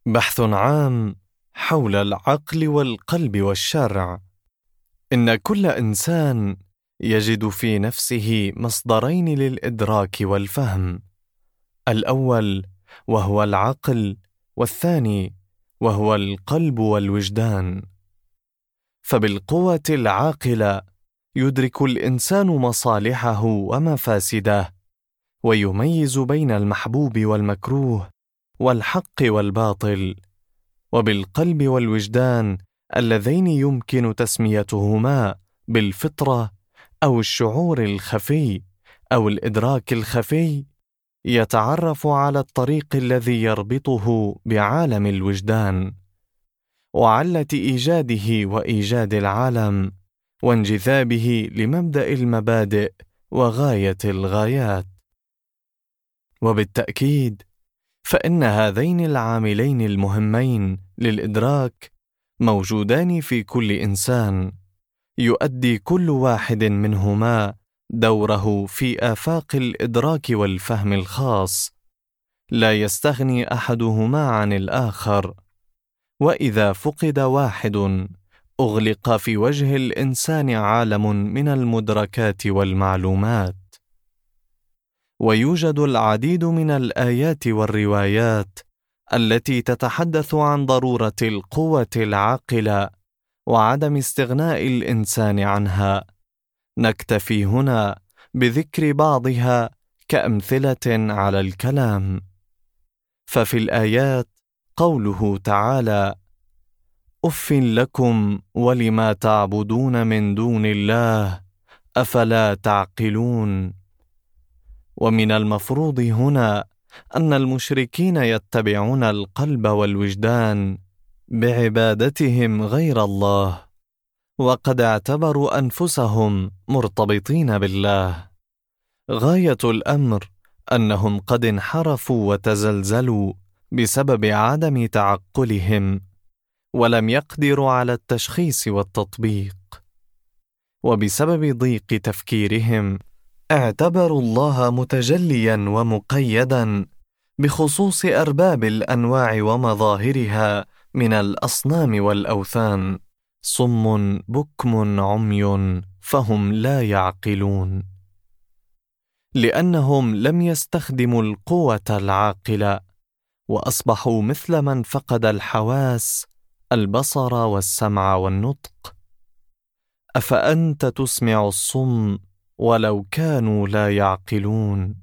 بحث عام حول العقل والقلب والشرع. إن كل إنسان يجد في نفسه مصدرين للإدراك والفهم، الأول وهو العقل، والثاني وهو القلب والوجدان. فبالقوة العاقلة يدرك الإنسان مصالحه ومفاسده، ويميز بين المحبوب والمكروه والحق والباطل. وبالقلب والوجدان اللذين يمكن تسميتهما بالفطرة أو الشعور الخفي أو الإدراك الخفي، يتعرف على الطريق الذي يربطه بعالم الوجدان وعلة إيجاده وإيجاد العالم وانجذابه لمبدأ المبادئ وغاية الغايات. وبالتأكيد فإن هذين العاملين المهمين للإدراك موجودان في كل إنسان، يؤدي كل واحد منهما دوره في آفاق الإدراك والفهم الخاص، لا يستغني أحدهما عن الآخر. وإذا فقد واحد أغلق في وجه الإنسان عالم من المدركات والمعلومات. ويوجد العديد من الآيات والروايات التي تتحدث عن ضرورة القوة العاقلة وعدم استغناء الإنسان عنها. نكتفي هنا بذكر بعضها كأمثلة على الكلام. ففي الآيات قوله تعالى: أف لكم ولما تعبدون من دون الله أفلا تعقلون. ومن المفروض هنا أن المشركين يتبعون القلب والوجدان بعبادتهم غير الله، وقد اعتبروا أنفسهم مرتبطين بالله. غاية الأمر أنهم قد انحرفوا وتزلزلوا بسبب عدم تعقلهم، ولم يقدروا على التشخيص والتطبيق. وبسبب ضيق تفكيرهم اعتبروا الله متجليا ومقيدا بخصوص أرباب الأنواع ومظاهرها من الأصنام والأوثان، صم بكم عمي فهم لا يعقلون، لأنهم لم يستخدموا القوة العاقلة، وأصبحوا مثل من فقد الحواس، البصر والسمع والنطق. أفأنت تسمع الصم ولو كانوا لا يعقلون.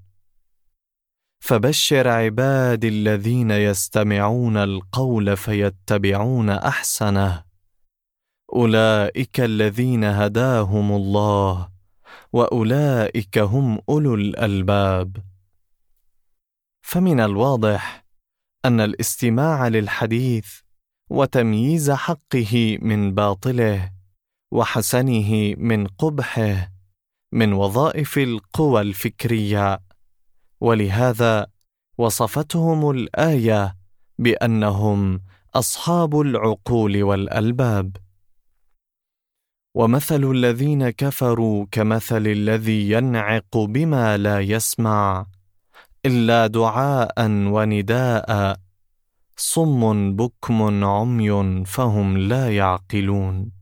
فبشر عبادي الذين يستمعون القول فيتبعون أحسنه، أولئك الذين هداهم الله وأولئك هم أولو الألباب. فمن الواضح أن الاستماع للحديث وتمييز حقه من باطله وحسنه من قبحه من وظائف القوى الفكرية، ولهذا وصفتهم الآية بأنهم أصحاب العقول والألباب. ومثل الذين كفروا كمثل الذي ينعق بما لا يسمع إلا دعاء ونداء، صم بكم عمي فهم لا يعقلون.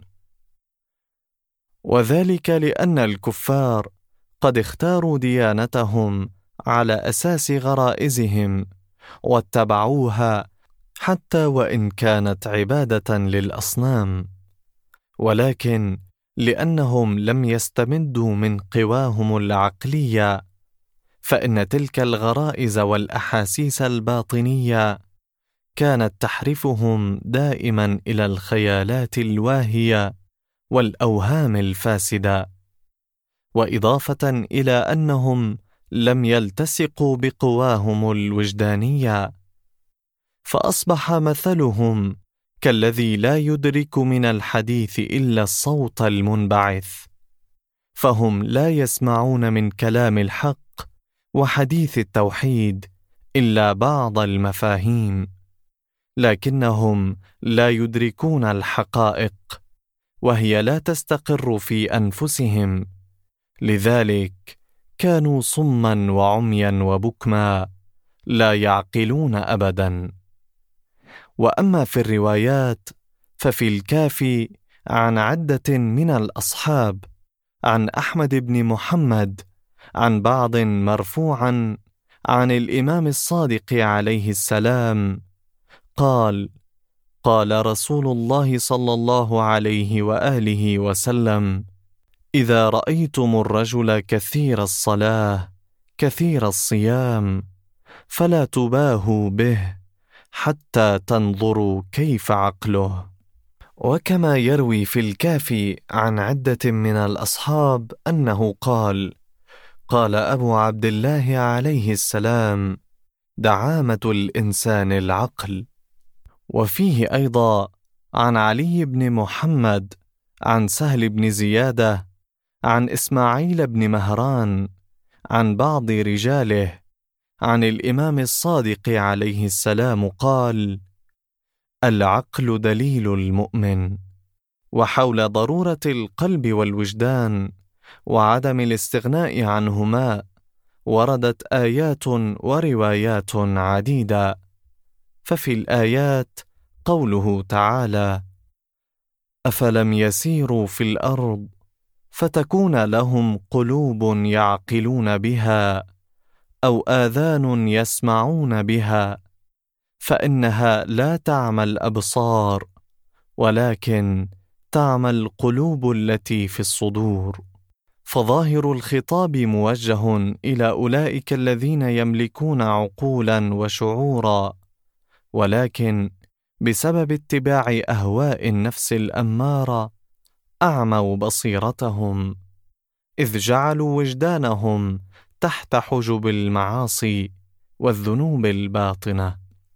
وذلك لأن الكفار قد اختاروا ديانتهم على أساس غرائزهم واتبعوها حتى وإن كانت عبادة للأصنام، ولكن لأنهم لم يستمدوا من قواهم العقلية، فإن تلك الغرائز والأحاسيس الباطنية كانت تحرفهم دائما إلى الخيالات الواهية والأوهام الفاسدة، وإضافة إلى أنهم لم يلتسقوا بقواهم الوجدانية، فأصبح مثلهم كالذي لا يدرك من الحديث إلا الصوت المنبعث، فهم لا يسمعون من كلام الحق وحديث التوحيد إلا بعض المفاهيم، لكنهم لا يدركون الحقائق، وهي لا تستقر في أنفسهم. لذلك كانوا صما وعميا وبكما لا يعقلون أبدا. وأما في الروايات ففي الكافي عن عدة من الأصحاب، عن أحمد بن محمد، عن بعض مرفوعا عن الإمام الصادق عليه السلام قال: قال رسول الله صلى الله عليه وآله وسلم: إذا رأيتم الرجل كثير الصلاة كثير الصيام فلا تباهوا به حتى تنظروا كيف عقله. وكما يروي في الكافي عن عدة من الأصحاب أنه قال: قال أبو عبد الله عليه السلام: دعامة الإنسان العقل. وفيه أيضا عن علي بن محمد، عن سهل بن زيادة، عن إسماعيل بن مهران، عن بعض رجاله، عن الإمام الصادق عليه السلام قال: العقل دليل المؤمن. وحول ضرورة القلب والوجدان وعدم الاستغناء عنهما وردت آيات وروايات عديدة. ففي الآيات قوله تعالى: أفلم يسيروا في الأرض فتكون لهم قلوب يعقلون بها أو آذان يسمعون بها فإنها لا تعمى الأبصار ولكن تعمى القلوب التي في الصدور. فظاهر الخطاب موجه إلى أولئك الذين يملكون عقولا وشعورا، ولكن بسبب اتباع أهواء النفس الأمارة أعموا بصيرتهم، إذ جعلوا وجدانهم تحت حجب المعاصي والذنوب الباطنة.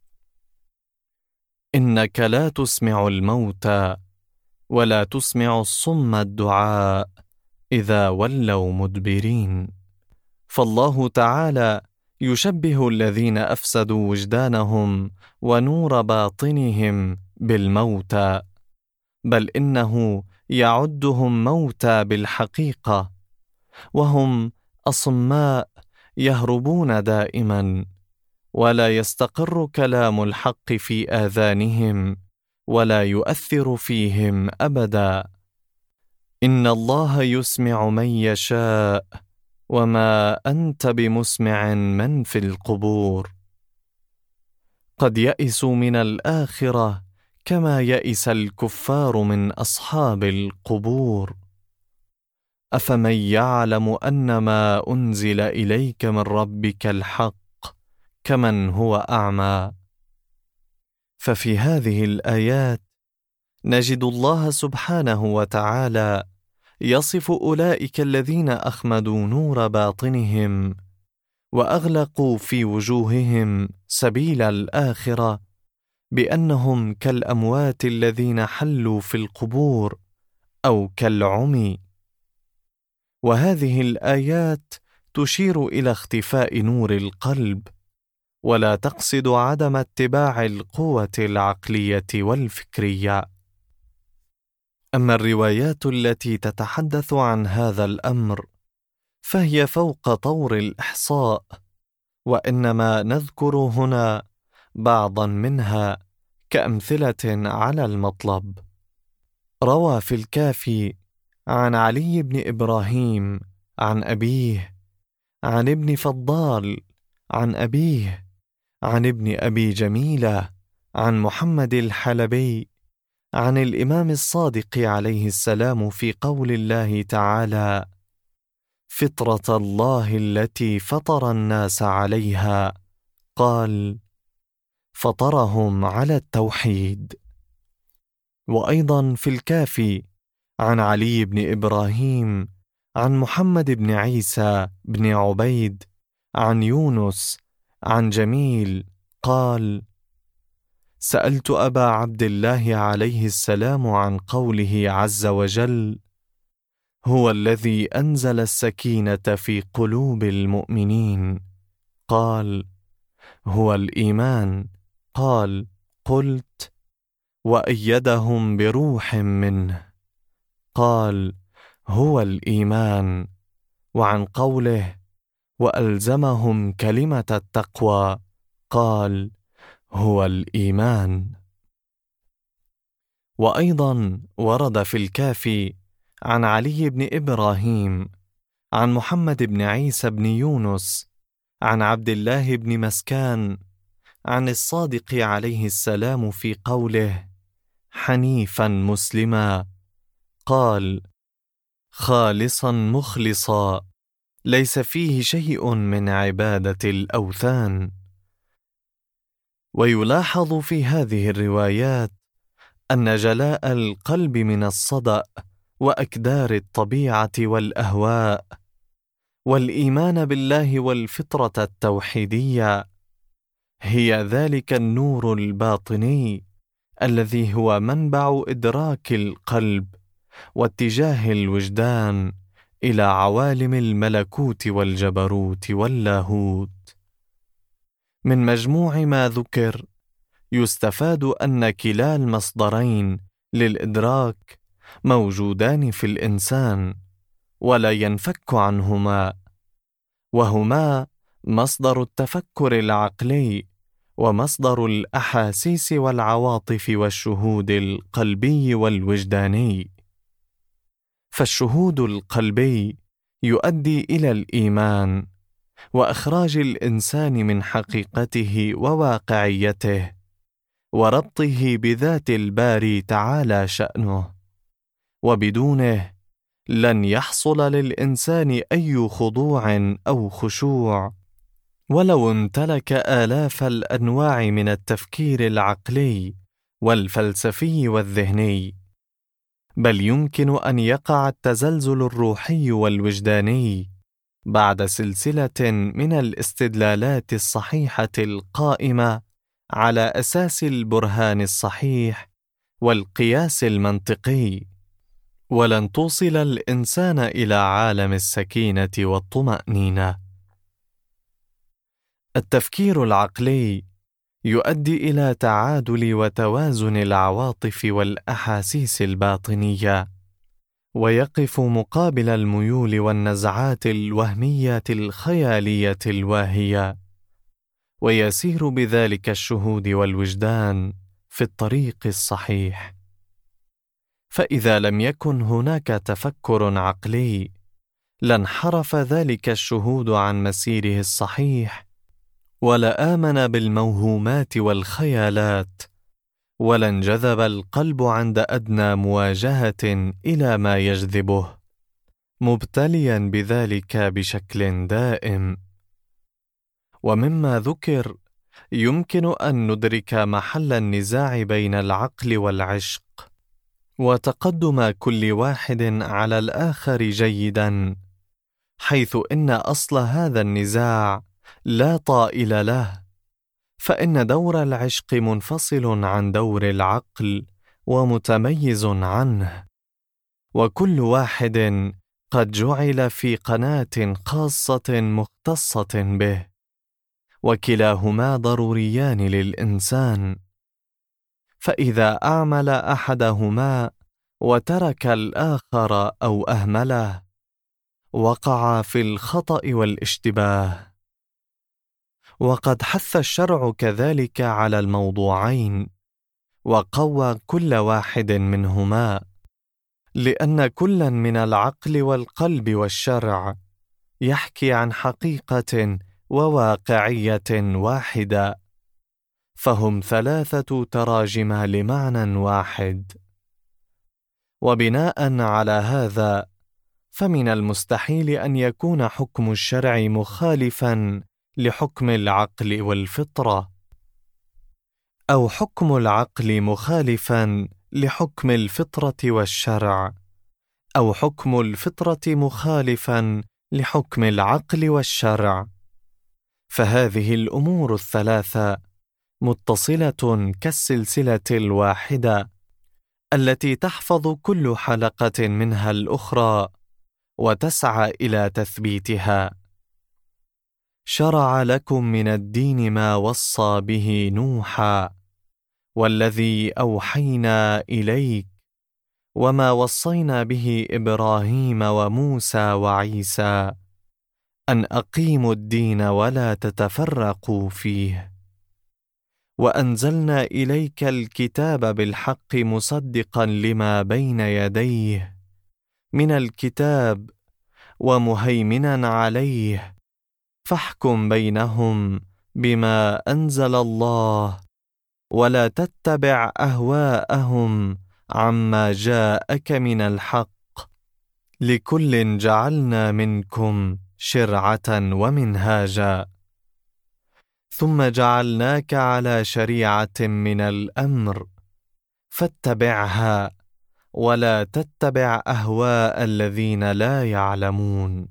إنك لا تسمع الموتى ولا تسمع الصم الدعاء إذا ولوا مدبرين. فالله تعالى يشبه الذين أفسدوا وجدانهم ونور باطنهم بالموتى، بل إنه يعدهم موتى بالحقيقة، وهم أصماء يهربون دائما، ولا يستقر كلام الحق في آذانهم ولا يؤثر فيهم أبدا. إن الله يسمع من يشاء وما أنت بمسمع من في القبور. قد يئسوا من الآخرة كما يئس الكفار من أصحاب القبور. أفمن يعلم أن ما أنزل إليك من ربك الحق كمن هو أعمى. ففي هذه الآيات نجد الله سبحانه وتعالى يصف أولئك الذين أخمدوا نور باطنهم وأغلقوا في وجوههم سبيل الآخرة بأنهم كالأموات الذين حلوا في القبور أو كالعمي. وهذه الآيات تشير إلى اختفاء نور القلب، ولا تقصد عدم اتباع القوة العقلية والفكرية. أما الروايات التي تتحدث عن هذا الأمر فهي فوق طور الإحصاء، وإنما نذكر هنا بعضا منها كأمثلة على المطلب. روى في الكافي عن علي بن إبراهيم عن أبيه، عن ابن فضال عن أبيه، عن ابن أبي جميلة عن محمد الحلبي عن الإمام الصادق عليه السلام في قول الله تعالى: فطرة الله التي فطر الناس عليها، قال: فطرهم على التوحيد. وأيضا في الكافي عن علي بن إبراهيم عن محمد بن عيسى بن عبيد عن يونس عن جميل قال: سألت أبا عبد الله عليه السلام عن قوله عز وجل: هو الذي أنزل السكينة في قلوب المؤمنين، قال: هو الإيمان. قال: قلت: وأيدهم بروح منه، قال: هو الإيمان. وعن قوله: وألزمهم كلمة التقوى، قال: هو الإيمان. وأيضا ورد في الكافي عن علي بن إبراهيم، عن محمد بن عيسى بن يونس، عن عبد الله بن مسكان، عن الصادق عليه السلام في قوله: حنيفا مسلما، قال: خالصا مخلصا، ليس فيه شيء من عبادة الأوثان. ويلاحظ في هذه الروايات أن جلاء القلب من الصدأ وأكدار الطبيعة والأهواء، والإيمان بالله والفطرة التوحيدية، هي ذلك النور الباطني الذي هو منبع إدراك القلب واتجاه الوجدان إلى عوالم الملكوت والجبروت واللاهوت. من مجموع ما ذكر يستفاد أن كلا المصدرين للإدراك موجودان في الإنسان ولا ينفك عنهما، وهما مصدر التفكر العقلي ومصدر الأحاسيس والعواطف والشهود القلبي والوجداني. فالشهود القلبي يؤدي إلى الإيمان وإخراج الإنسان من حقيقته وواقعيته وربطه بذات الباري تعالى شأنه، وبدونه لن يحصل للإنسان أي خضوع أو خشوع ولو امتلك آلاف الأنواع من التفكير العقلي والفلسفي والذهني، بل يمكن أن يقع التزلزل الروحي والوجداني بعد سلسلة من الاستدلالات الصحيحة القائمة على أساس البرهان الصحيح والقياس المنطقي، ولن توصل الإنسان إلى عالم السكينة والطمأنينة. التفكير العقلي يؤدي إلى تعادل وتوازن العواطف والأحاسيس الباطنية، ويقف مقابل الميول والنزعات الوهمية الخيالية الواهية، ويسير بذلك الشهود والوجدان في الطريق الصحيح. فإذا لم يكن هناك تفكر عقلي لانحرف ذلك الشهود عن مسيره الصحيح، ولآمن بالموهومات والخيالات، ولانجذب القلب عند أدنى مواجهة إلى ما يجذبه، مبتليا بذلك بشكل دائم. ومما ذكر يمكن أن ندرك محل النزاع بين العقل والعشق، وتقدم كل واحد على الآخر جيدا، حيث إن أصل هذا النزاع لا طائل له، فإن دور العشق منفصل عن دور العقل ومتميز عنه، وكل واحد قد جعل في قناة خاصة مختصة به، وكلاهما ضروريان للإنسان. فإذا أعمل أحدهما وترك الآخر أو أهمله وقع في الخطأ والاشتباه. وقد حث الشرع كذلك على الموضوعين، وقوى كل واحد منهما، لأن كلا من العقل والقلب والشرع يحكي عن حقيقة وواقعية واحدة، فهم ثلاثة تراجم لمعنى واحد. وبناء على هذا فمن المستحيل أن يكون حكم الشرع مخالفا لحكم العقل والفطرة، أو حكم العقل مخالفا لحكم الفطرة والشرع، أو حكم الفطرة مخالفا لحكم العقل والشرع. فهذه الأمور الثلاثة متصلة كالسلسلة الواحدة التي تحفظ كل حلقة منها الأخرى وتسعى إلى تثبيتها. شرع لكم من الدين ما وصى به نوحا والذي أوحينا إليك وما وصينا به إبراهيم وموسى وعيسى أن أقيموا الدين ولا تتفرقوا فيه. وأنزلنا إليك الكتاب بالحق مصدقا لما بين يديه من الكتاب ومهيمنا عليه، فاحكم بينهم بما أنزل الله، ولا تتبع أهواءهم عما جاءك من الحق، لكل جعلنا منكم شرعة ومنهاجا، ثم جعلناك على شريعة من الأمر فاتبعها، ولا تتبع أهواء الذين لا يعلمون.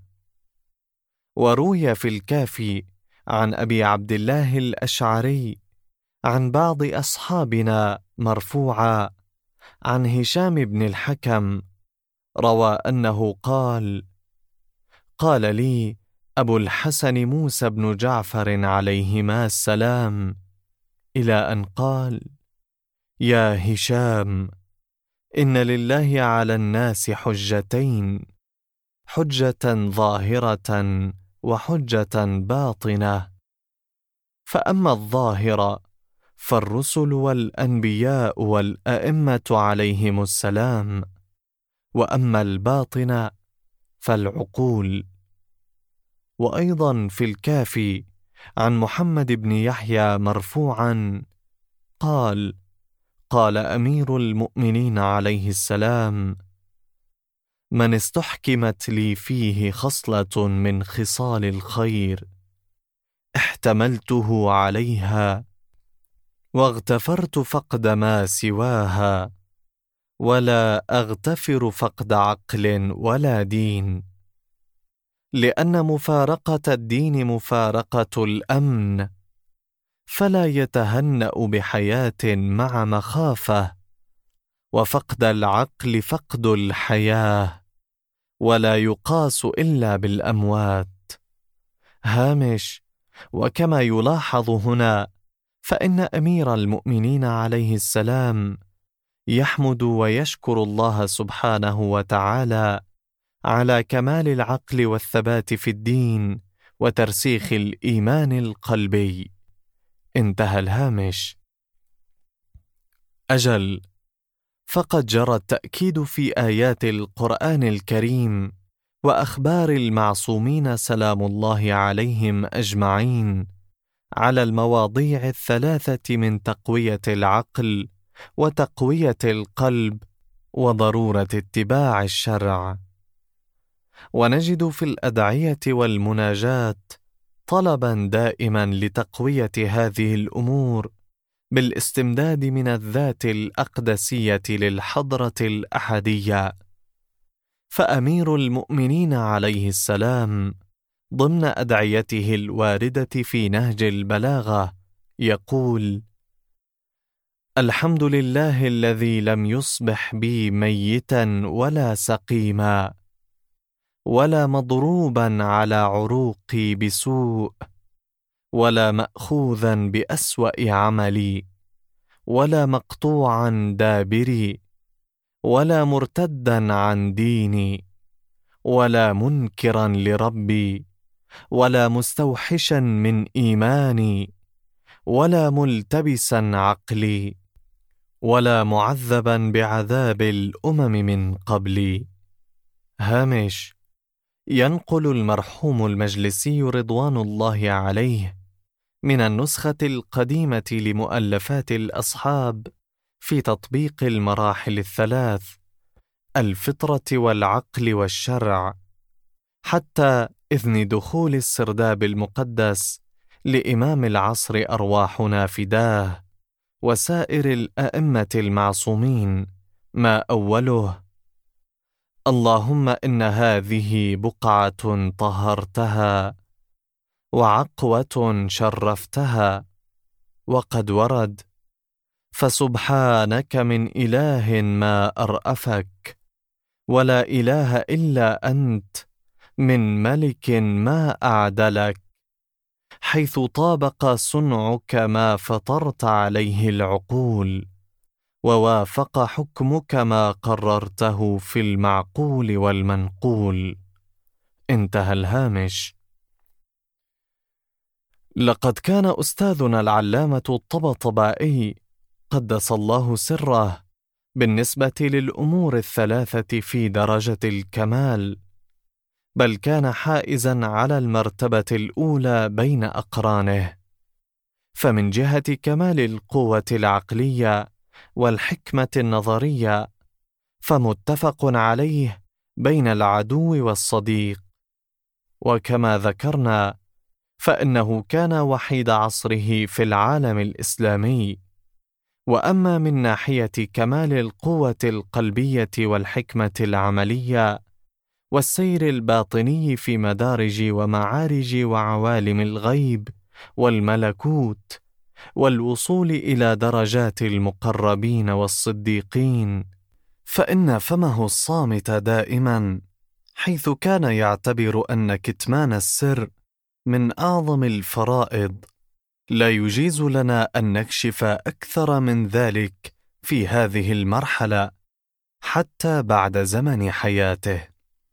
وروي في الكافي عن أبي عبد الله الأشعري عن بعض أصحابنا مرفوعا عن هشام بن الحكم روى أنه قال: قال لي أبو الحسن موسى بن جعفر عليهما السلام، إلى أن قال: يا هشام، إن لله على الناس حجتين، حجة ظاهرة وحجة باطنة، فأما الظاهرة فالرسل والأنبياء والأئمة عليهم السلام، وأما الباطنة فالعقول. وأيضا في الكافي عن محمد بن يحيى مرفوعا قال: قال أمير المؤمنين عليه السلام: من استحكمت لي فيه خصلة من خصال الخير احتملته عليها، واغتفرت فقد ما سواها، ولا أغتفر فقد عقل ولا دين، لأن مفارقة الدين مفارقة الأمن، فلا يتهنأ بحياة مع مخافة، وفقد العقل فقد الحياة، ولا يقاس إلا بالأموات. هامش: وكما يلاحظ هنا، فإن أمير المؤمنين عليه السلام يحمد ويشكر الله سبحانه وتعالى على كمال العقل والثبات في الدين وترسيخ الإيمان القلبي. انتهى الهامش. أجل، فقد جرى التأكيد في آيات القرآن الكريم وأخبار المعصومين سلام الله عليهم أجمعين على المواضيع الثلاثة من تقوية العقل وتقوية القلب وضرورة اتباع الشرع. ونجد في الأدعية والمناجات طلبا دائما لتقوية هذه الأمور بالاستمداد من الذات الأقدسية للحضرة الأحدية. فأمير المؤمنين عليه السلام ضمن أدعيته الواردة في نهج البلاغة يقول: الحمد لله الذي لم يصبح بي ميتا ولا سقيما، ولا مضروبا على عروقي بسوء، ولا مأخوذا بأسوأ عملي، ولا مقطوعا دابري، ولا مرتدا عن ديني، ولا منكرا لربي، ولا مستوحشا من إيماني، ولا ملتبسا عقلي، ولا معذبا بعذاب الأمم من قبلي. هامش: ينقل المرحوم المجلسي رضوان الله عليه من النسخة القديمة لمؤلفات الأصحاب في تطبيق المراحل الثلاث: الفطرة والعقل والشرع، حتى إذن دخول السرداب المقدس لإمام العصر أرواحنا فداه وسائر الأئمة المعصومين، ما أوله: اللهم إن هذه بقعة طهرتها وعقوة شرفتها. وقد ورد: فسبحانك من إله ما أرأفك، ولا إله إلا أنت، من ملك ما أعدلك، حيث طابق صنعك ما فطرت عليه العقول، ووافق حكمك ما قررته في المعقول والمنقول. انتهى الهامش. لقد كان أستاذنا العلامة الطباطبائي قدس الله سره بالنسبة للأمور الثلاثة في درجة الكمال، بل كان حائزا على المرتبة الأولى بين أقرانه. فمن جهة كمال القوة العقلية والحكمة النظرية فمتفق عليه بين العدو والصديق، وكما ذكرنا فإنه كان وحيد عصره في العالم الإسلامي. وأما من ناحية كمال القوة القلبية والحكمة العملية والسير الباطني في مدارج ومعارج وعوالم الغيب والملكوت والوصول إلى درجات المقربين والصديقين، فإن فمه الصامت دائما، حيث كان يعتبر أن كتمان السر من أعظم الفرائض، لا يجيز لنا أن نكشف أكثر من ذلك في هذه المرحلة حتى بعد زمن حياته.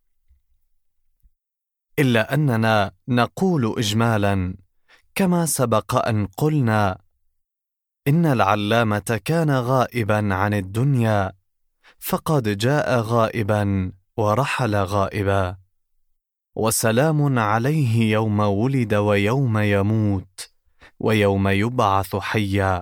إلا أننا نقول إجمالا كما سبق أن قلنا إن العلامة كان غائبا عن الدنيا، فقد جاء غائبا ورحل غائبا، وسلام عليه يوم ولد ويوم يموت ويوم يبعث حيا.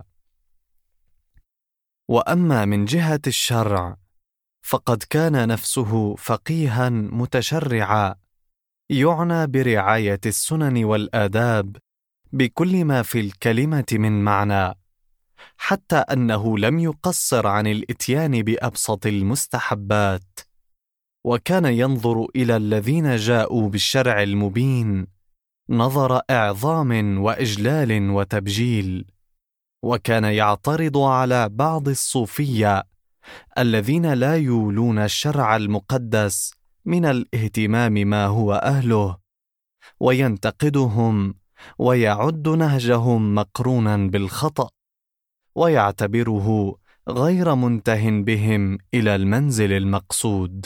وأما من جهة الشرع فقد كان نفسه فقيها متشرعا، يعنى برعاية السنن والآداب بكل ما في الكلمة من معنى، حتى أنه لم يقصر عن الإتيان بأبسط المستحبات، وكان ينظر إلى الذين جاءوا بالشرع المبين نظر إعظام وإجلال وتبجيل، وكان يعترض على بعض الصوفية الذين لا يولون الشرع المقدس من الاهتمام ما هو أهله، وينتقدهم ويعد نهجهم مقرونا بالخطأ، ويعتبره غير منته بهم إلى المنزل المقصود.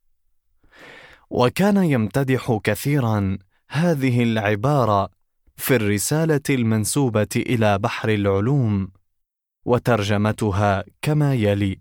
وكان يمتدح كثيرا هذه العبارة في الرسالة المنسوبة إلى بحر العلوم، وترجمتها كما يلي: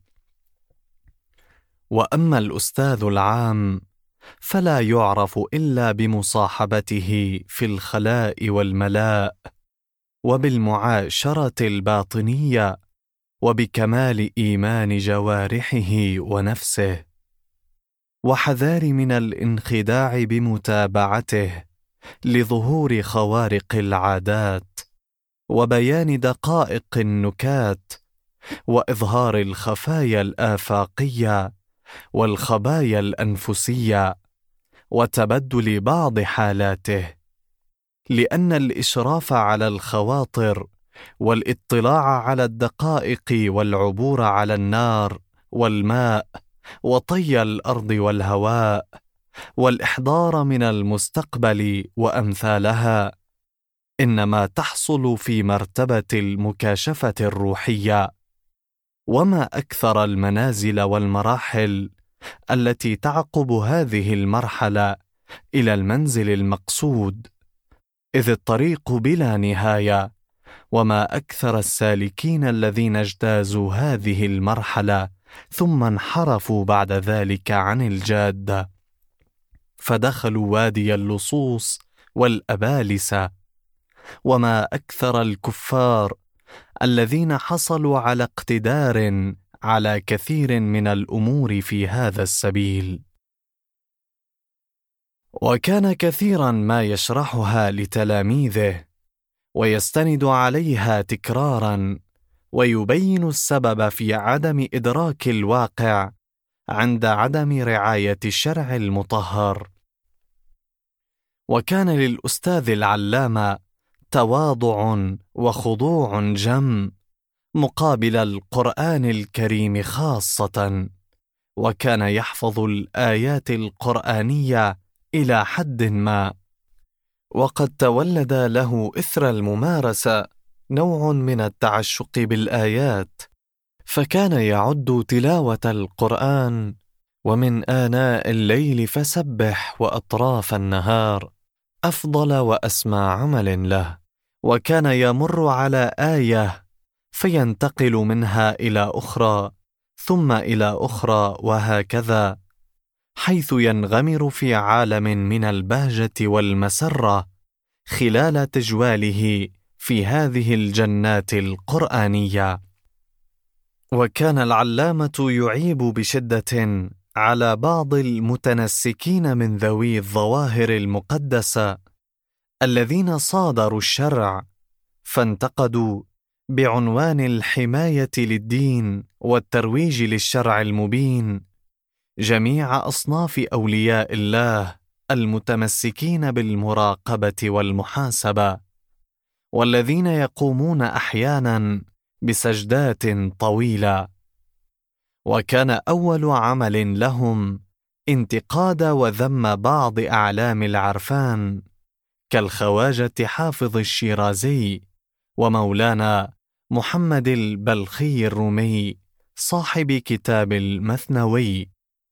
وأما الأستاذ العام فلا يعرف إلا بمصاحبته في الخلاء والملاء، وبالمعاشرة الباطنية، وبكمال إيمان جوارحه ونفسه، وحذار من الانخداع بمتابعته لظهور خوارق العادات، وبيان دقائق النكات، وإظهار الخفايا الآفاقية والخبايا الأنفسية، وتبدل بعض حالاته، لأن الإشراف على الخواطر والاطلاع على الدقائق والعبور على النار والماء وطي الأرض والهواء والإحضار من المستقبل وأمثالها إنما تحصل في مرتبة المكاشفة الروحية. وما أكثر المنازل والمراحل التي تعقب هذه المرحلة إلى المنزل المقصود، إذ الطريق بلا نهاية، وما أكثر السالكين الذين اجتازوا هذه المرحلة ثم انحرفوا بعد ذلك عن الجادة، فدخلوا وادي اللصوص والأبالسة. وما أكثر الكفار الذين حصلوا على اقتدار على كثير من الأمور في هذا السبيل. وكان كثيرا ما يشرحها لتلاميذه ويستند عليها تكرارا، ويبين السبب في عدم إدراك الواقع عند عدم رعاية الشرع المطهر. وكان للأستاذ العلامة تواضع وخضوع جم مقابل القرآن الكريم خاصة، وكان يحفظ الآيات القرآنية إلى حد ما، وقد تولد له إثر الممارسة نوع من التعشق بالآيات، فكان يعد تلاوة القرآن ومن آناء الليل فسبح وأطراف النهار أفضل وأسمى عمل له، وكان يمر على آية فينتقل منها إلى أخرى ثم إلى أخرى وهكذا، حيث ينغمر في عالم من البهجة والمسرة خلال تجواله في هذه الجنات القرآنية. وكان العلامة يعيب بشدة على بعض المتنسكين من ذوي الظواهر المقدسة الذين صادروا الشرع فانتقدوا بعنوان الحماية للدين والترويج للشرع المبين جميع أصناف أولياء الله المتمسكين بالمراقبة والمحاسبة، والذين يقومون أحيانا بسجدات طويلة. وكان أول عمل لهم انتقاد وذم بعض أعلام العرفان كالخواجة حافظ الشيرازي ومولانا محمد البلخي الرومي صاحب كتاب المثنوي.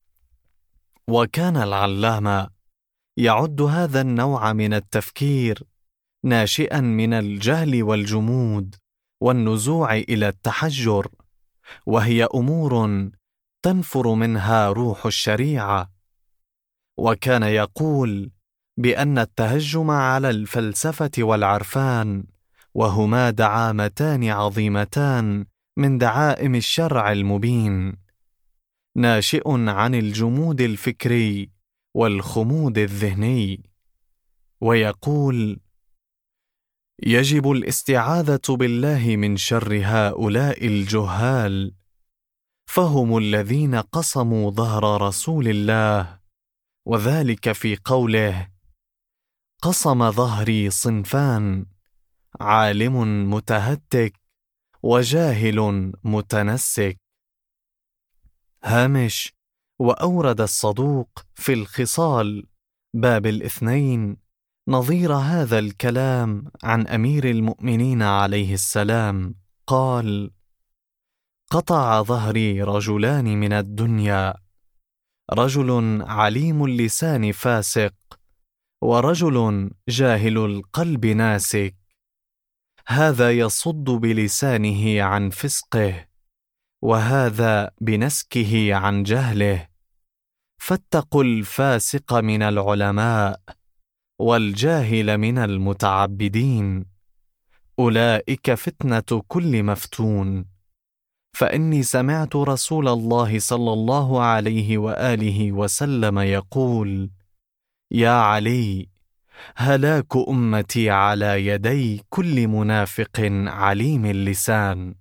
وكان العلامة يعد هذا النوع من التفكير ناشئا من الجهل والجمود والنزوع إلى التحجر، وهي أمور تنفر منها روح الشريعة. وكان يقول بأن التهجم على الفلسفة والعرفان، وهما دعامتان عظيمتان من دعائم الشرع المبين، ناشئ عن الجمود الفكري والخمود الذهني. ويقول: يجب الاستعاذة بالله من شر هؤلاء الجهال، فهم الذين قصموا ظهر رسول الله، وذلك في قوله: قصم ظهري صنفان، عالم متهتك وجاهل متنسك. هامش: وأورد الصدوق في الخصال باب 2 نظير هذا الكلام عن أمير المؤمنين عليه السلام قال: قطع ظهري رجلان من الدنيا، رجل عليم اللسان فاسق، ورجل جاهل القلب ناسك، هذا يصد بلسانه عن فسقه، وهذا بنسكه عن جهله، فاتقوا الفاسق من العلماء والجاهل من المتعبدين، أولئك فتنة كل مفتون. فإني سمعت رسول الله صلى الله عليه وآله وسلم يقول: يا علي، هلاك أمتي على يدي كل منافق عليم اللسان.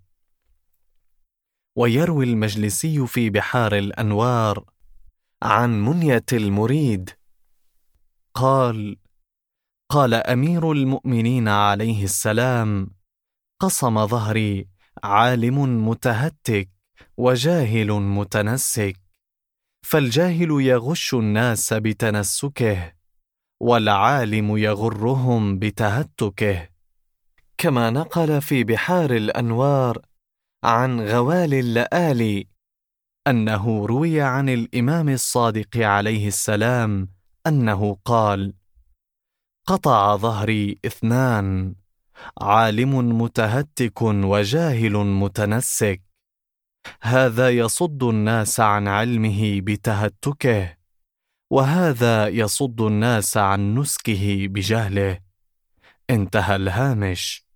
ويروي المجلسي في بحار الأنوار عن منية المريد قال: قال أمير المؤمنين عليه السلام: قصم ظهري عالم متهتك وجاهل متنسك، فالجاهل يغش الناس بتنسكه، والعالم يغرهم بتهتكه. كما نقل في بحار الأنوار عن غوال اللآلي أنه روي عن الإمام الصادق عليه السلام أنه قال: قطع ظهري 2، عالم متهتك وجاهل متنسك، هذا يصد الناس عن علمه بتهتكه، وهذا يصد الناس عن نسكه بجهله. انتهى الهامش.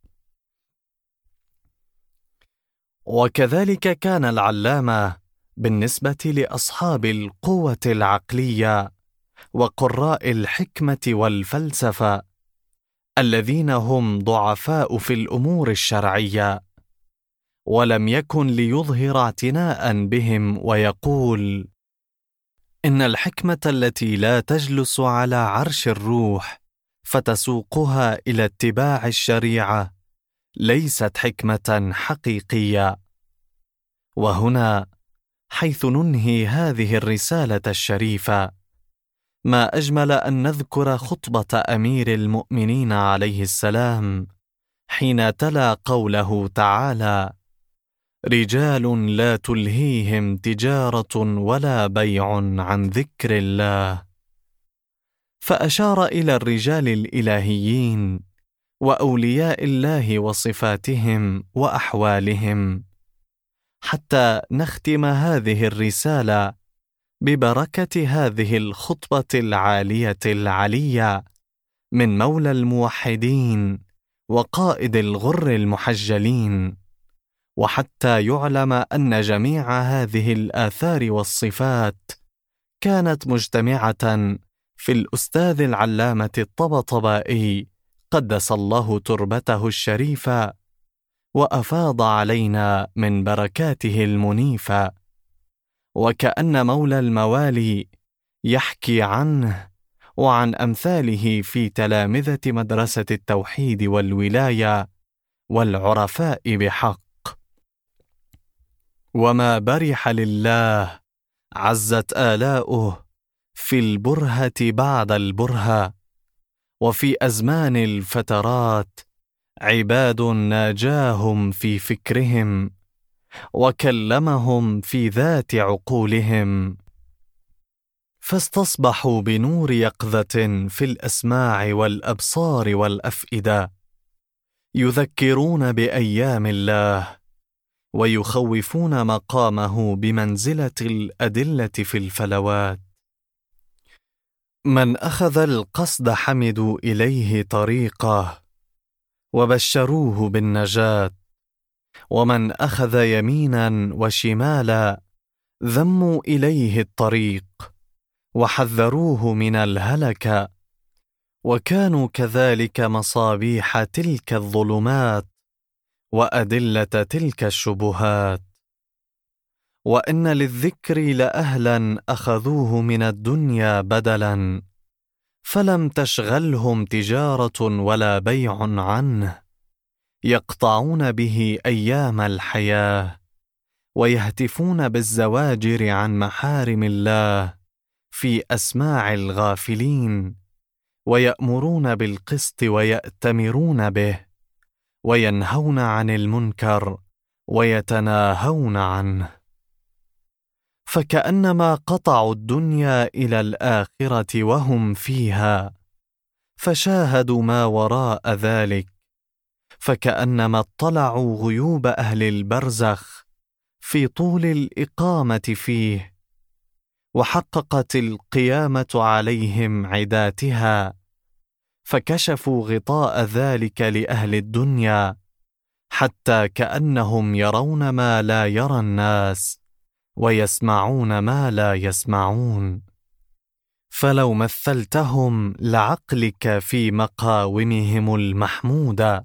وكذلك كان العلامة بالنسبة لأصحاب القوة العقلية وقراء الحكمة والفلسفة الذين هم ضعفاء في الأمور الشرعية، ولم يكن ليظهر اعتناء بهم ويقول: إن الحكمة التي لا تجلس على عرش الروح فتسوقها إلى اتباع الشريعة ليست حكمة حقيقية. وهنا حيث ننهي هذه الرسالة الشريفة، ما أجمل أن نذكر خطبة أمير المؤمنين عليه السلام حين تلا قوله تعالى: رجال لا تلهيهم تجارة ولا بيع عن ذكر الله، فأشار إلى الرجال الإلهيين وأولياء الله وصفاتهم وأحوالهم، حتى نختم هذه الرسالة ببركة هذه الخطبة العالية العلية من مولى الموحدين وقائد الغر المحجلين، وحتى يعلم أن جميع هذه الآثار والصفات كانت مجتمعة في الأستاذ العلامة الطبطبائي قدس الله تربته الشريفة، وأفاض علينا من بركاته المنيفة. وكأن مولى الموالي يحكي عنه وعن أمثاله في تلامذة مدرسة التوحيد والولاية والعرفاء بحق. وما برح لله عزت آلاؤه في البرهة بعد البرهة، وفي أزمان الفترات عباد ناجاهم في فكرهم وكلمهم في ذات عقولهم، فاستصبحوا بنور يقظة في الأسماع والأبصار والأفئدة، يذكرون بأيام الله ويخوفون مقامه بمنزلة الأدلة في الفلوات. من أخذ القصد حمدوا إليه طريقه وبشروه بالنجاة، ومن أخذ يمينا وشمالا ذموا إليه الطريق وحذروه من الهلكة، وكانوا كذلك مصابيح تلك الظلمات وأدلة تلك الشبهات. وإن للذكر لأهلا أخذوه من الدنيا بدلا، فلم تشغلهم تجارة ولا بيع عنه، يقطعون به أيام الحياة ويهتفون بالزواجر عن محارم الله في أسماع الغافلين، ويأمرون بالقسط ويأتمرون به، وينهون عن المنكر ويتناهون عنه، فكأنما قطعوا الدنيا إلى الآخرة وهم فيها، فشاهدوا ما وراء ذلك، فكأنما اطلعوا غيوب أهل البرزخ في طول الإقامة فيه، وحققت القيامة عليهم عداتها، فكشفوا غطاء ذلك لأهل الدنيا، حتى كأنهم يرون ما لا يرى الناس ويسمعون ما لا يسمعون. فلو مثلتهم لعقلك في مقاومهم المحمودة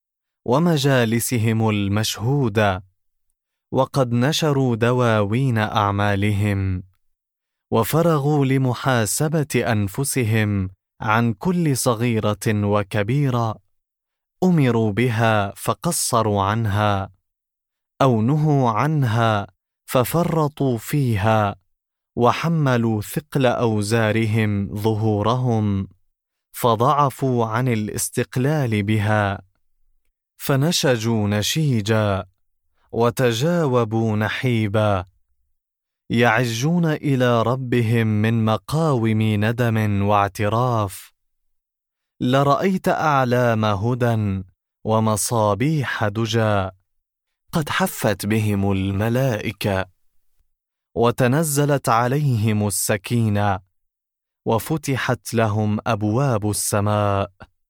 ومجالسهم المشهودة، وقد نشروا دواوين أعمالهم وفرغوا لمحاسبة أنفسهم عن كل صغيرة وكبيرة، أمروا بها فقصروا عنها، أو نهوا عنها ففرطوا فيها، وحملوا ثقل أوزارهم ظهورهم فضعفوا عن الاستقلال بها، فنشجوا نشيجا وتجاوبوا نحيبا، يعجون إلى ربهم من مقاوم ندم واعتراف. لرأيت أعلام هدى ومصابيح دجى قد حفت بهم الملائكة، وتنزلت عليهم السكينة، وفتحت لهم أبواب السماء،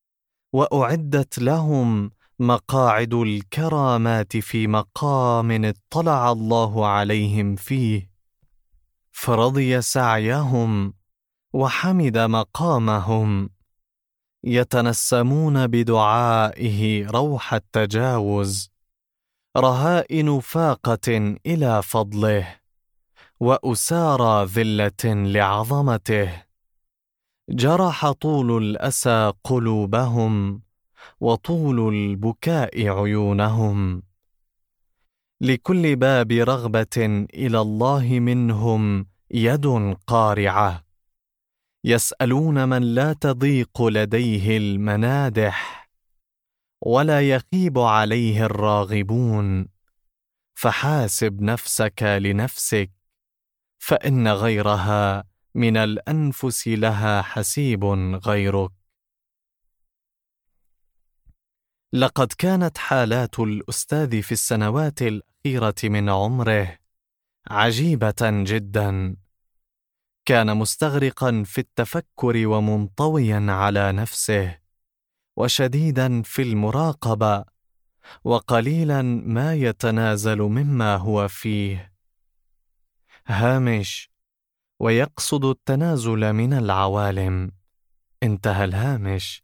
وأعدت لهم مقاعد الكرامات في مقام اطلع الله عليهم فيه، فرضي سعيهم وحمد مقامهم، يتنسمون بدعائه روح التجاوز، رهائن فاقة إلى فضله، وأسارى ذلة لعظمته. جرح طول الأسى قلوبهم وطول البكاء عيونهم، لكل باب رغبة إلى الله منهم يد قارعة، يسألون من لا تضيق لديه المنادح ولا يخيب عليه الراغبون، فحاسب نفسك لنفسك، فإن غيرها من الأنفس لها حسيب غيرك. لقد كانت حالات الأستاذ في السنوات الأخيرة من عمره عجيبة جدا. كان مستغرقا في التفكر ومنطويا على نفسه، وشديدا في المراقبة، وقليلا ما يتنازل مما هو فيه. هامش: ويقصد التنازل من العوالم. انتهى الهامش.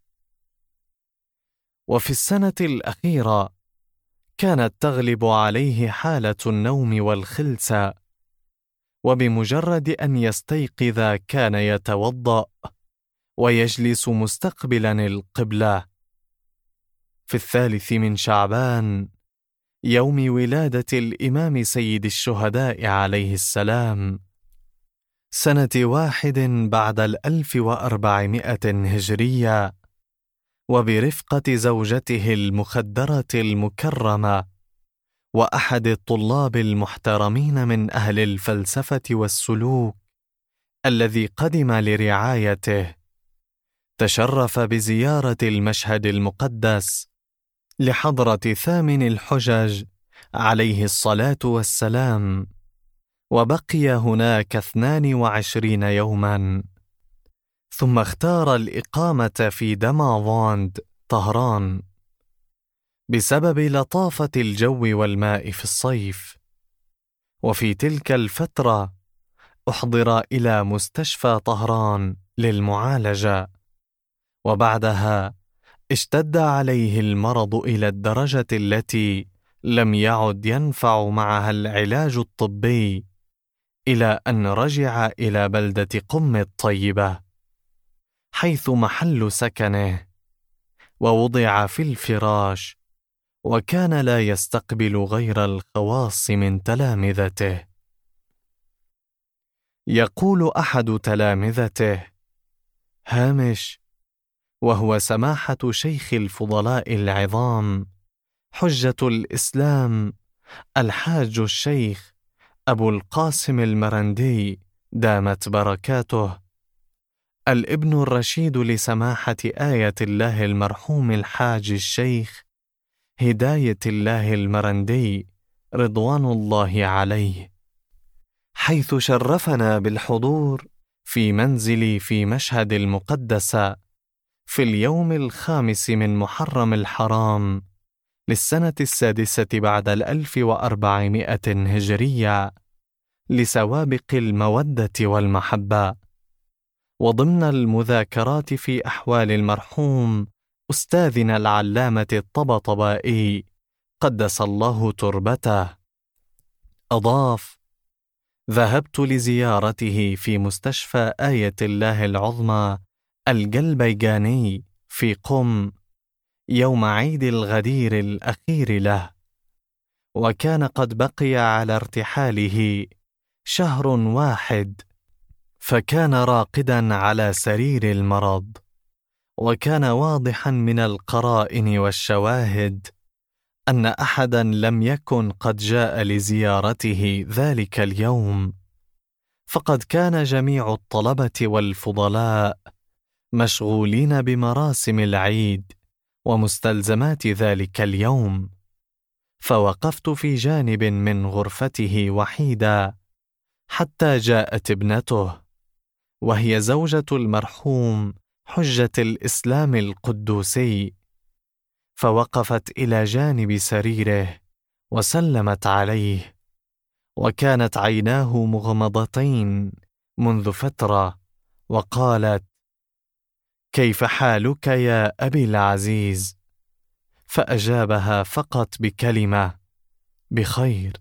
وفي السنة الأخيرة كانت تغلب عليه حالة النوم والخلسة، وبمجرد أن يستيقظ كان يتوضأ ويجلس مستقبلا القبلة. في 3 من شعبان، يوم ولادة الإمام سيد الشهداء عليه السلام، سنة 1 بعد 1400 هجرية، وبرفقة زوجته المخدرة المكرمة وأحد الطلاب المحترمين من أهل الفلسفة والسلوك الذي قدم لرعايته، تشرف بزيارة المشهد المقدس لحضرة ثامن الحجج عليه الصلاة والسلام، وبقي هناك 22 يوما، ثم اختار الإقامة في دماوند طهران بسبب لطافة الجو والماء في الصيف. وفي تلك الفترة أحضر إلى مستشفى طهران للمعالجة، وبعدها اشتد عليه المرض إلى الدرجة التي لم يعد ينفع معها العلاج الطبي، إلى أن رجع إلى بلدة قم الطيبة حيث محل سكنه، ووضع في الفراش، وكان لا يستقبل غير الخواص من تلامذته. يقول أحد تلامذته: هامش، وهو سماحة شيخ الفضلاء العظام حجة الإسلام الحاج الشيخ أبو القاسم المرندي دامت بركاته، الابن الرشيد لسماحة آية الله المرحوم الحاج الشيخ هداية الله المرندي رضوان الله عليه، حيث شرفنا بالحضور في منزلي في مشهد المقدسة في اليوم 5 من محرم الحرام للسنة 6 بعد 1400 هجرية، لسوابق المودة والمحبة، وضمن المذاكرات في أحوال المرحوم أستاذنا العلامة الطبطبائي قدس الله تربته. أضاف: ذهبت لزيارته في مستشفى آية الله العظمى القلبيجاني في قم يوم عيد الغدير الأخير له، وكان قد بقي على ارتحاله 1 شهر، فكان راقدا على سرير المرض، وكان واضحا من القرائن والشواهد أن أحدا لم يكن قد جاء لزيارته ذلك اليوم، فقد كان جميع الطلبة والفضلاء مشغولين بمراسم العيد ومستلزمات ذلك اليوم، فوقفت في جانب من غرفته وحيدا حتى جاءت ابنته، وهي زوجة المرحوم حجة الإسلام القدوسي، فوقفت إلى جانب سريره وسلمت عليه، وكانت عيناه مغمضتين منذ فترة، وقالت: كيف حالك يا أبي العزيز؟ فأجابها فقط بكلمة: بخير.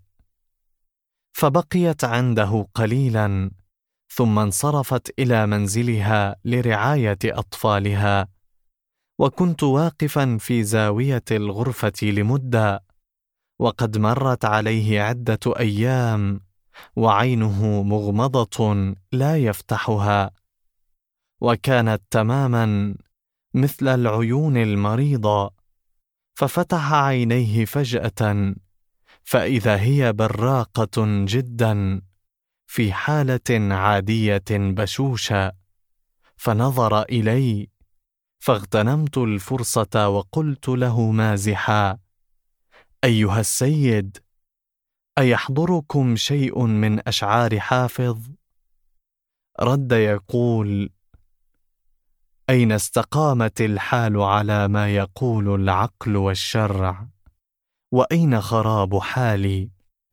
فبقيت عنده قليلا، ثم انصرفت إلى منزلها لرعاية أطفالها، وكنت واقفا في زاوية الغرفة لمدة، وقد مرت عليه عدة أيام وعينه مغمضة لا يفتحها، وكانت تماما مثل العيون المريضة، ففتح عينيه فجأة فإذا هي براقة جدا في حالة عادية بشوشة، فنظر إلي فاغتنمت الفرصة وقلت له مازحا: أيها السيد، أيحضركم شيء من أشعار حافظ؟ رد يقول: أين استقامت الحال على ما يقول العقل والشرع، وأين خراب حالي؟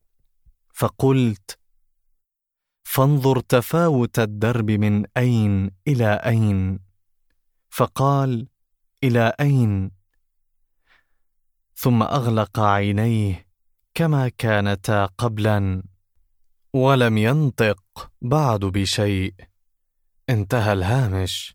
فقلت: فانظر تفاوت الدرب من أين إلى أين. فقال: إلى أين؟ ثم أغلق عينيه كما كانتا قبلا، ولم ينطق بعد بشيء. انتهى الهامش.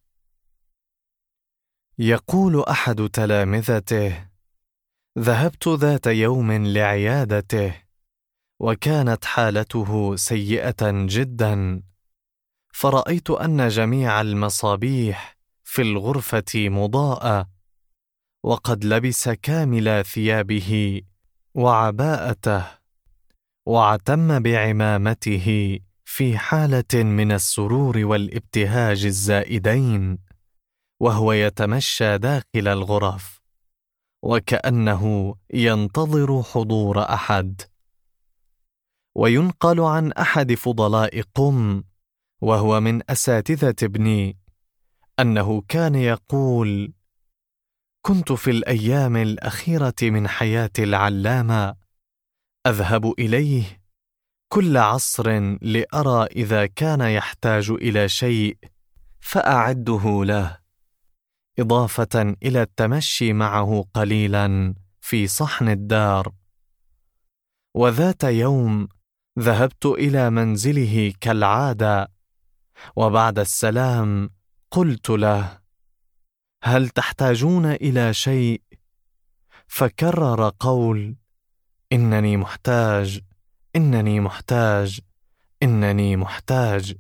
يقول أحد تلامذته: ذهبت ذات يوم لعيادته، وكانت حالته سيئة جدا، فرأيت أن جميع المصابيح في الغرفة مضاءة، وقد لبس كامل ثيابه وعباءته، واعتم بعمامته في حالة من السرور والابتهاج الزائدين، وهو يتمشى داخل الغرف وكأنه ينتظر حضور أحد. وينقل عن أحد فضلاء قم، وهو من أساتذة ابني، أنه كان يقول: كنت في الأيام الأخيرة من حياة العلامة أذهب إليه كل عصر لأرى إذا كان يحتاج إلى شيء فأعده له، إضافة إلى التمشي معه قليلا في صحن الدار. وذات يوم ذهبت إلى منزله كالعادة، وبعد السلام قلت له: هل تحتاجون إلى شيء؟ فكرر قول: إنني محتاج، إنني محتاج، إنني محتاج.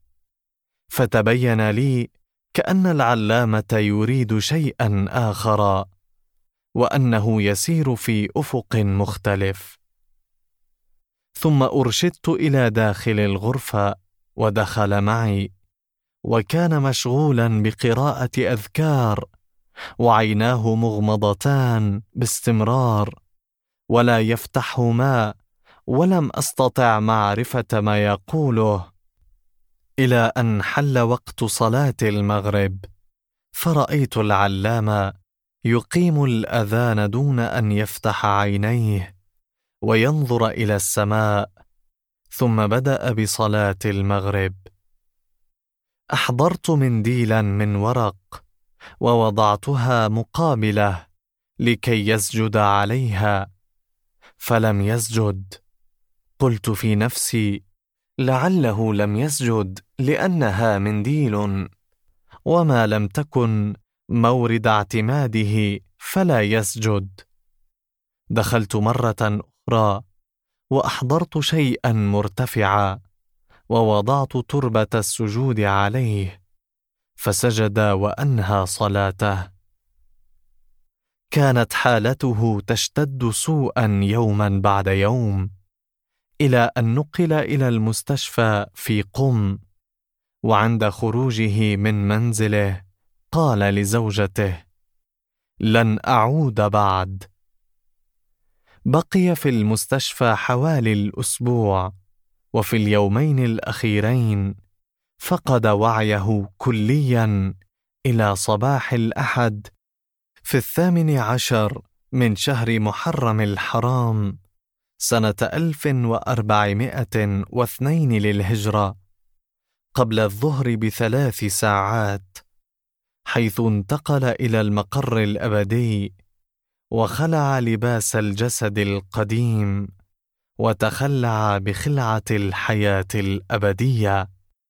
فتبين لي كأن العلامة يريد شيئا آخر، وأنه يسير في أفق مختلف. ثم أرشدت إلى داخل الغرفة، ودخل معي، وكان مشغولا بقراءة أذكار، وعيناه مغمضتان باستمرار، ولا يفتحهما، ولم أستطع معرفة ما يقوله، إلى أن حل وقت صلاة المغرب، فرأيت العلامة يقيم الأذان دون أن يفتح عينيه وينظر إلى السماء، ثم بدأ بصلاة المغرب. أحضرت منديلا من ورق ووضعتها مقابله لكي يسجد عليها، فلم يسجد. قلت في نفسي: لعله لم يسجد لأنها منديل، وما لم تكن مورد اعتماده فلا يسجد. دخلت مرة أخرى وأحضرت شيئا مرتفعا، ووضعت تربة السجود عليه، فسجد وأنهى صلاته. كانت حالته تشتد سوءا يوما بعد يوم، إلى أن نقل إلى المستشفى في قم. وعند خروجه من منزله قال لزوجته: لن أعود بعد. بقي في المستشفى حوالي الأسبوع، وفي اليومين الأخيرين فقد وعيه كليا إلى صباح الأحد في 18 من شهر محرم الحرام سنة 1402 للهجرة، قبل الظهر ب3 ساعات، حيث انتقل إلى المقر الأبدي، وخلع لباس الجسد القديم، وتخلع بخلعة الحياة الأبدية.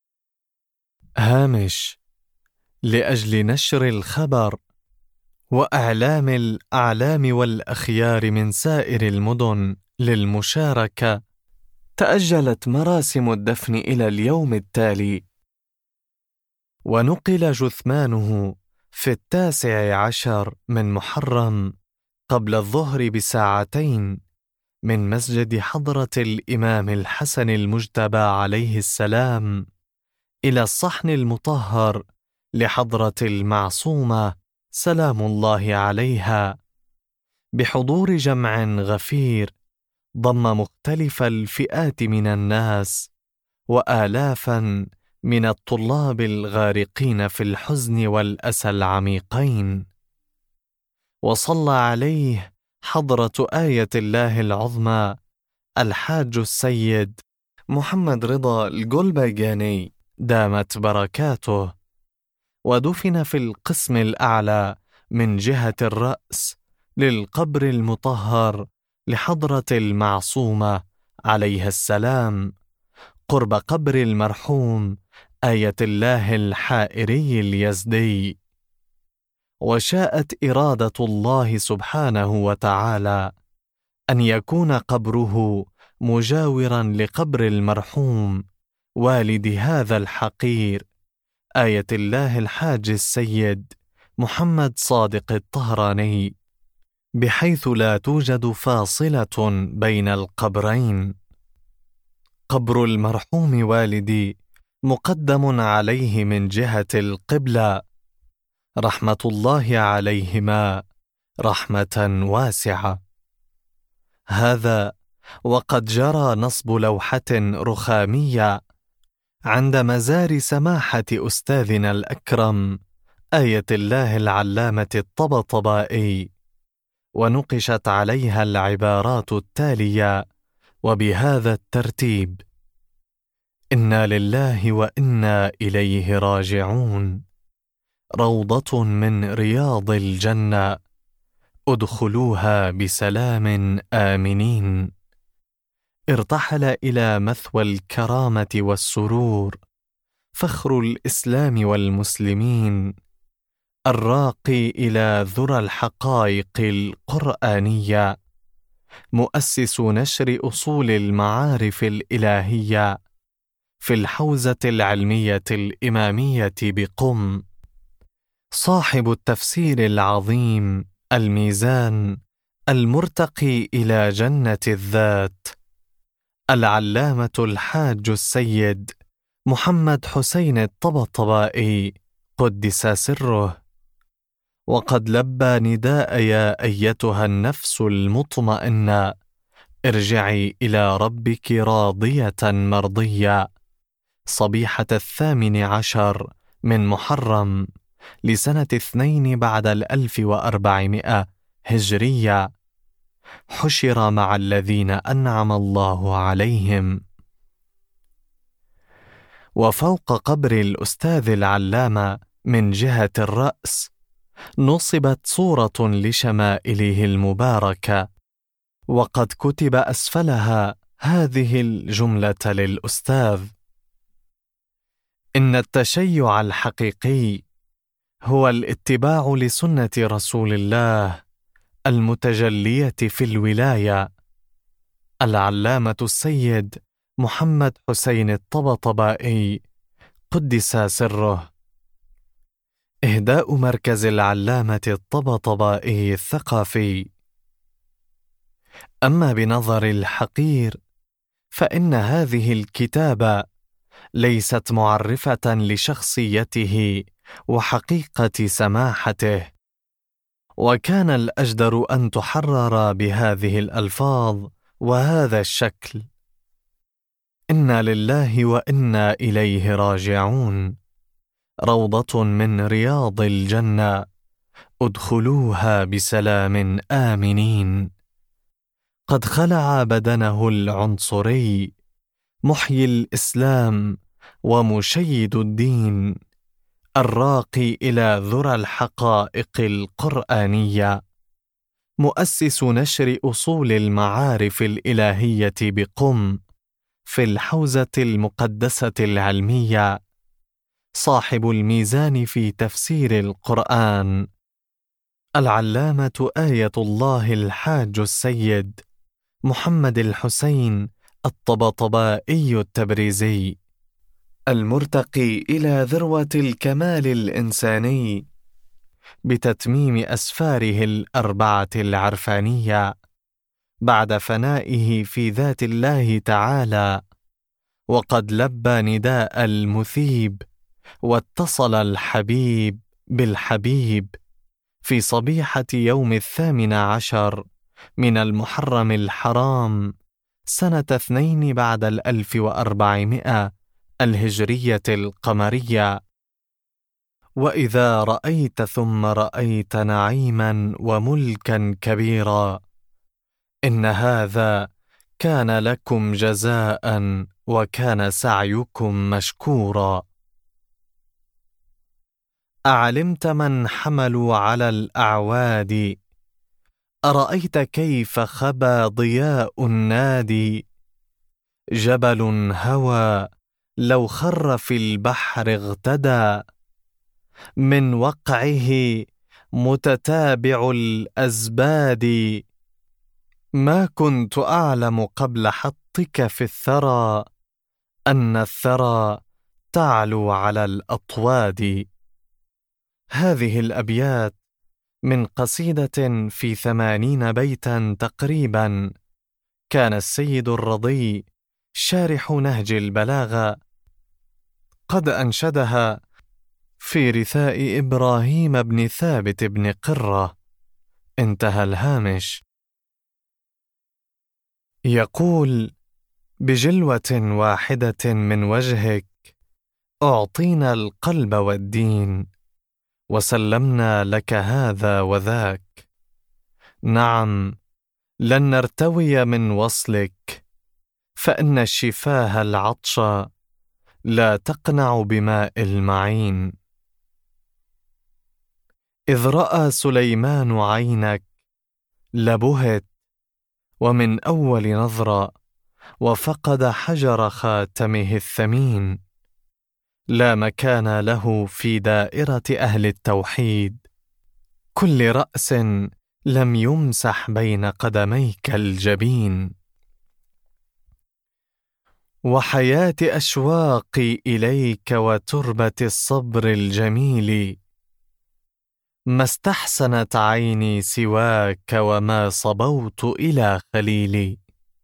هامش: لأجل نشر الخبر وإعلام الأعلام والأخيار من سائر المدن للمشاركة، تأجلت مراسم الدفن إلى اليوم التالي، ونقل جثمانه في 19 من محرم قبل الظهر بساعتين من مسجد حضرة الإمام الحسن المجتبى عليه السلام إلى الصحن المطهر لحضرة المعصومة سلام الله عليها، بحضور جمع غفير ضم مختلف الفئات من الناس وآلافا من الطلاب الغارقين في الحزن والأسى العميقين. وصلى عليه حضرة آية الله العظمى الحاج السيد محمد رضا الجولبيجاني دامت بركاته، ودفن في القسم الأعلى من جهة الرأس للقبر المطهر لحضرة المعصومة عليها السلام قرب قبر المرحوم آية الله الحائري اليزدي. وشاءت إرادة الله سبحانه وتعالى أن يكون قبره مجاورا لقبر المرحوم والد هذا الحقير آية الله الحاج السيد محمد صادق الطهراني، بحيث لا توجد فاصلة بين القبرين. قبر المرحوم والدي مقدم عليه من جهة القبلة، رحمة الله عليهما رحمة واسعة. هذا وقد جرى نصب لوحة رخامية عند مزار سماحة أستاذنا الأكرم آية الله العلامة الطبطبائي، ونقشت عليها العبارات التالية وبهذا الترتيب: إنا لله وإنا إليه راجعون، روضة من رياض الجنة، ادخلوها بسلام آمنين. ارتحل إلى مثوى الكرامة والسرور فخر الإسلام والمسلمين، الراقي إلى ذرى الحقائق القرآنية، مؤسس نشر أصول المعارف الإلهية في الحوزة العلمية الإمامية بقم، صاحب التفسير العظيم الميزان المرتقي إلى جنة الذات، العلامة الحاج السيد محمد حسين الطبطبائي قدس سره. وقد لبى نداء يا أيتها النفس المطمئنة ارجعي إلى ربك راضية مرضية صبيحة 18 من محرم لسنة 2 بعد 1400 هجرية، حشر مع الذين أنعم الله عليهم. وفوق قبر الأستاذ العلامة من جهة الرأس نصبت صورة لشمائله المباركة، وقد كتب أسفلها هذه الجملة للأستاذ: إن التشيع الحقيقي هو الاتباع لسنة رسول الله المتجلية في الولاية، العلامة السيد محمد حسين الطبطبائي قدس سره. إهداء مركز العلامة الطبطبائي الثقافي. أما بنظر الحقير فإن هذه الكتابة ليست معرفة لشخصيته وحقيقة سماحته، وكان الأجدر أن تحرر بهذه الألفاظ وهذا الشكل: إنا لله وإنا إليه راجعون، روضة من رياض الجنة، ادخلوها بسلام آمنين. قد خلع بدنه العنصري محيي الإسلام ومشيد الدين، الراقي إلى ذرى الحقائق القرآنية، مؤسس نشر أصول المعارف الإلهية بقم في الحوزة المقدسة العلمية، صاحب الميزان في تفسير القرآن، العلامة آية الله الحاج السيد محمد الحسين الطبطبائي التبريزي، المرتقي إلى ذروة الكمال الإنساني بتتميم أسفاره 4 العرفانية بعد فنائه في ذات الله تعالى. وقد لبى نداء المثيب واتصل الحبيب بالحبيب في صبيحة يوم 18 من المحرم الحرام سنة 2 بعد 1400 الهجرية القمرية. وإذا رأيت ثم رأيت نعيما وملكا كبيرا، إن هذا كان لكم جزاء وكان سعيكم مشكورا. أعلمت من حملوا على الأعواد، أرأيت كيف خبا ضياء النادي. جبل هوى لو خر في البحر اغتدى، من وقعه متتابع الأزباد. ما كنت أعلم قبل حطك في الثرى أن الثرى تعلو على الأطواد. هذه الأبيات من قصيدة في 80 بيتا تقريبا، كان السيد الرضي شارح نهج البلاغة قد أنشدها في رثاء إبراهيم بن ثابت بن قرة. انتهى الهامش. يقول: بجلوة واحدة من وجهك أعطينا القلب والدين، وسلمنا لك هذا وذاك. نعم، لن نرتوي من وصلك، فإن الشفاه العطش لا تقنع بماء المعين. إذ رأى سليمان عينك لبهت، ومن أول نظرة وفقد حجر خاتمه الثمين. لا مكان له في دائرة أهل التوحيد، كل رأس لم يمسح بين قدميك الجبين. وحياة أشواقي إليك وتربة الصبر الجميل، ما استحسنت عيني سواك وما صبوت إلى خليلي.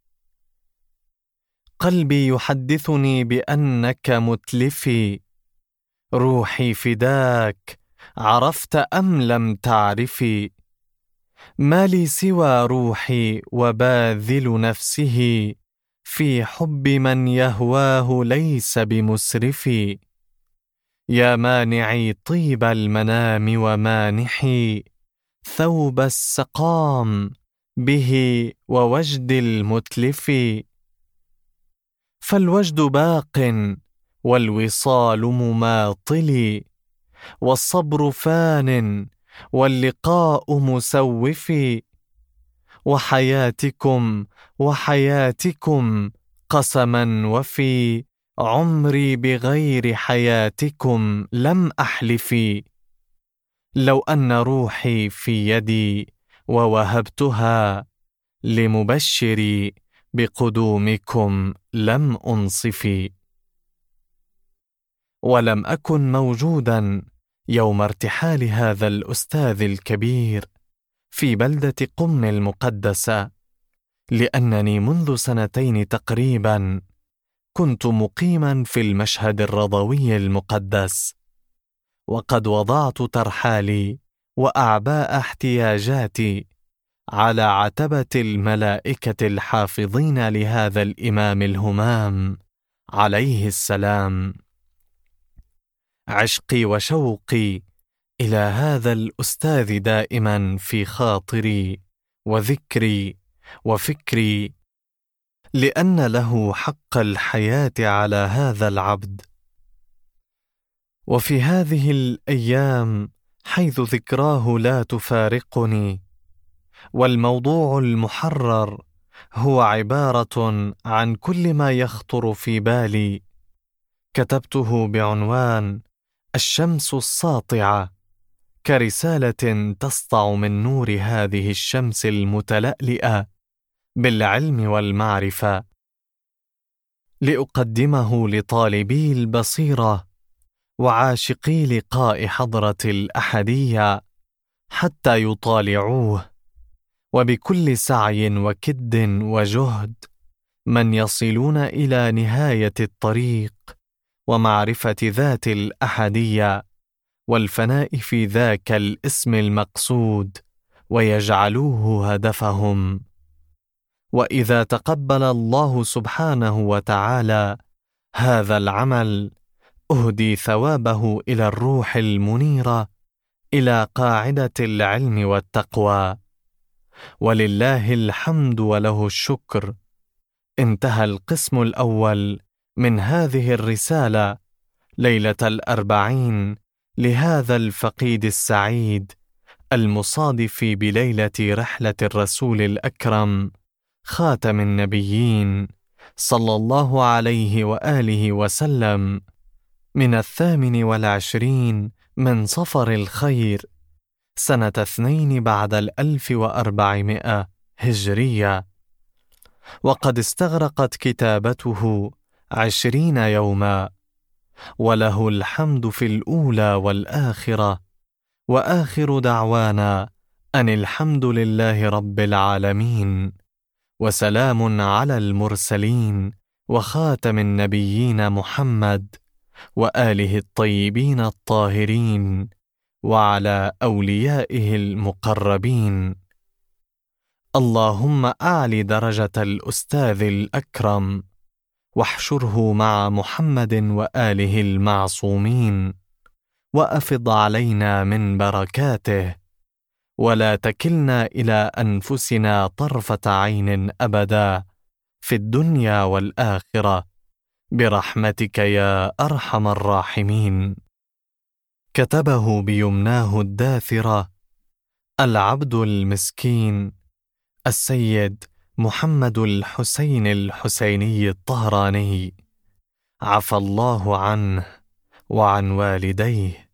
قلبي يحدثني بأنك متلفي، روحي فداك عرفت أم لم تعرفي. ما لي سوى روحي وباذل نفسه، في حب من يهواه ليس بمسرفي. يا مانعي طيب المنام ومانحي ثوب السقام به ووجد المتلف. فالوجد باق والوصال مماطل، والصبر فان واللقاء مسوف. وحياتكم قسما وفي عمري بغير حياتكم لم أحلف. لو أن روحي في يدي ووهبتها لمبشري بقدومكم لم أنصف. ولم أكن موجودا يوم ارتحال هذا الأستاذ الكبير في بلدة قم المقدسة، لأنني منذ 2 تقريبا كنت مقيما في المشهد الرضوي المقدس، وقد وضعت ترحالي وأعباء احتياجاتي على عتبة الملائكة الحافظين لهذا الإمام الهمام عليه السلام. عشقي وشوقي إلى هذا الأستاذ دائما في خاطري وذكري وفكري، لأن له حق الحياة على هذا العبد. وفي هذه الأيام حيث ذكراه لا تفارقني، والموضوع المحرر هو عبارة عن كل ما يخطر في بالي، كتبته بعنوان الشمس الساطعة، كرسالة تسطع من نور هذه الشمس المتلألئة بالعلم والمعرفة، لأقدمه لطالبي البصيرة وعاشقي لقاء حضرة الأحدية حتى يطالعوه، وبكل سعي وكد وجهد من يصلون إلى نهاية الطريق ومعرفة ذات الأحدية والفناء في ذاك الاسم المقصود، ويجعلوه هدفهم. وإذا تقبل الله سبحانه وتعالى هذا العمل، أهدي ثوابه إلى الروح المنيرة، إلى قاعدة العلم والتقوى. ولله الحمد وله الشكر. انتهى القسم الأول من هذه الرسالة ليلة 40 لهذا الفقيد السعيد، المصادف بليلة رحلة الرسول الأكرم خاتم النبيين صلى الله عليه وآله وسلم، من 28 من صفر الخير سنة 2 بعد 1400 هجرية. وقد استغرقت كتابته 20 يوما، وله الحمد في الأولى والآخرة. وآخر دعوانا أن الحمد لله رب العالمين، وسلام على المرسلين وخاتم النبيين محمد وآله الطيبين الطاهرين، وعلى أوليائه المقربين. اللهم أعل درجة الأستاذ الأكرم، واحشره مع محمد وآله المعصومين، وأفض علينا من بركاته، ولا تكلنا إلى أنفسنا طرفة عين أبدا في الدنيا والآخرة، برحمتك يا أرحم الراحمين. كتبه بيمناه الداثرة العبد المسكين السيد محمد الحسين الحسيني الطهراني، عفى الله عنه وعن والديه.